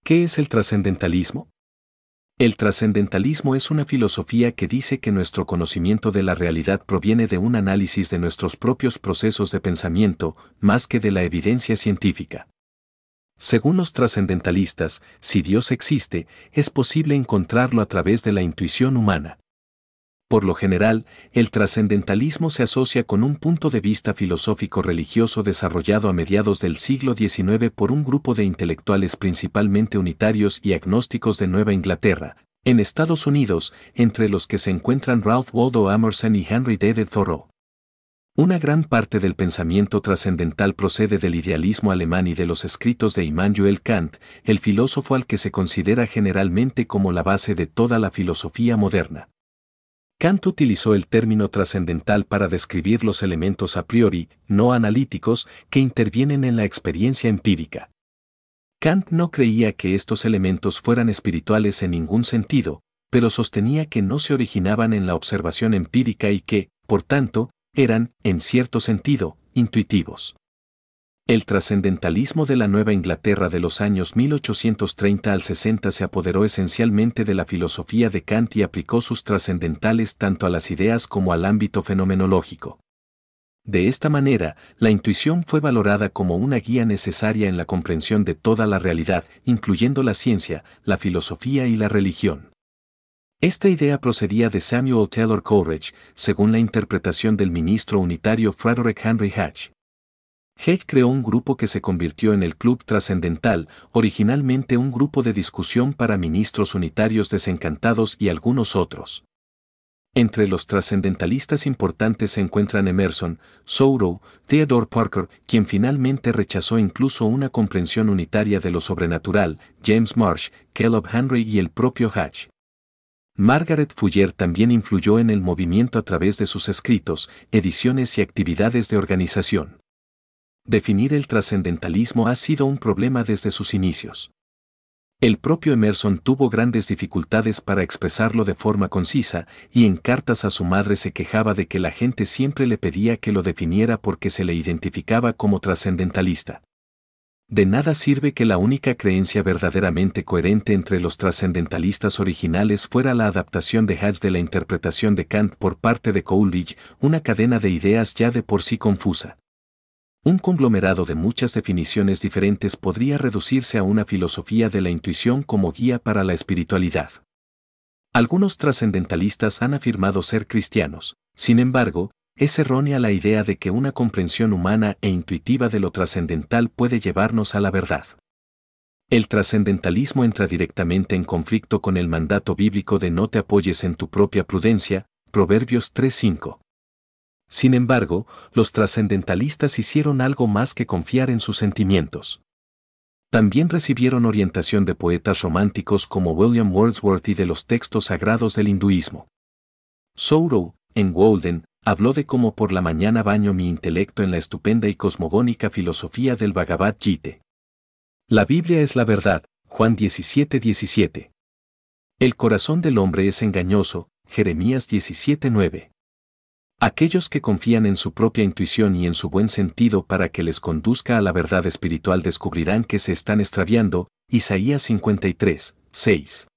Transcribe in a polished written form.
¿Qué es el trascendentalismo? El trascendentalismo es una filosofía que dice que nuestro conocimiento de la realidad proviene de un análisis de nuestros propios procesos de pensamiento, más que de la evidencia científica. Según los trascendentalistas, si Dios existe, es posible encontrarlo a través de la intuición humana. Por lo general, el trascendentalismo se asocia con un punto de vista filosófico-religioso desarrollado a mediados del siglo XIX por un grupo de intelectuales principalmente unitarios y agnósticos de Nueva Inglaterra, en Estados Unidos, entre los que se encuentran Ralph Waldo Emerson y Henry David Thoreau. Una gran parte del pensamiento trascendental procede del idealismo alemán y de los escritos de Immanuel Kant, el filósofo al que se considera generalmente como la base de toda la filosofía moderna. Kant utilizó el término trascendental para describir los elementos a priori, no analíticos, que intervienen en la experiencia empírica. Kant no creía que estos elementos fueran espirituales en ningún sentido, pero sostenía que no se originaban en la observación empírica y que, por tanto, eran, en cierto sentido, intuitivos. El trascendentalismo de la Nueva Inglaterra de los años 1830 al 60 se apoderó esencialmente de la filosofía de Kant y aplicó sus trascendentales tanto a las ideas como al ámbito fenomenológico. De esta manera, la intuición fue valorada como una guía necesaria en la comprensión de toda la realidad, incluyendo la ciencia, la filosofía y la religión. Esta idea procedía de Samuel Taylor Coleridge, según la interpretación del ministro unitario Frederick Henry Hedge. Hedge creó un grupo que se convirtió en el Club Trascendental, originalmente un grupo de discusión para ministros unitarios desencantados y algunos otros. Entre los trascendentalistas importantes se encuentran Emerson, Thoreau, Theodore Parker, quien finalmente rechazó incluso una comprensión unitaria de lo sobrenatural, James Marsh, Caleb Henry y el propio Hedge. Margaret Fuller también influyó en el movimiento a través de sus escritos, ediciones y actividades de organización. Definir el trascendentalismo ha sido un problema desde sus inicios. El propio Emerson tuvo grandes dificultades para expresarlo de forma concisa, y en cartas a su madre se quejaba de que la gente siempre le pedía que lo definiera porque se le identificaba como trascendentalista. De nada sirve que la única creencia verdaderamente coherente entre los trascendentalistas originales fuera la adaptación de Hedge de la interpretación de Kant por parte de Coleridge, una cadena de ideas ya de por sí confusa. Un conglomerado de muchas definiciones diferentes podría reducirse a una filosofía de la intuición como guía para la espiritualidad. Algunos trascendentalistas han afirmado ser cristianos, sin embargo, es errónea la idea de que una comprensión humana e intuitiva de lo trascendental puede llevarnos a la verdad. El trascendentalismo entra directamente en conflicto con el mandato bíblico de no te apoyes en tu propia prudencia, Proverbios 3:5. Sin embargo, los trascendentalistas hicieron algo más que confiar en sus sentimientos. También recibieron orientación de poetas románticos como William Wordsworth y de los textos sagrados del hinduismo. Thoreau, en Walden, habló de cómo por la mañana baño mi intelecto en la estupenda y cosmogónica filosofía del Bhagavad Gita. La Biblia es la verdad, Juan 17:17. El corazón del hombre es engañoso, Jeremías 17:9. Aquellos que confían en su propia intuición y en su buen sentido para que les conduzca a la verdad espiritual descubrirán que se están extraviando, Isaías 53:6.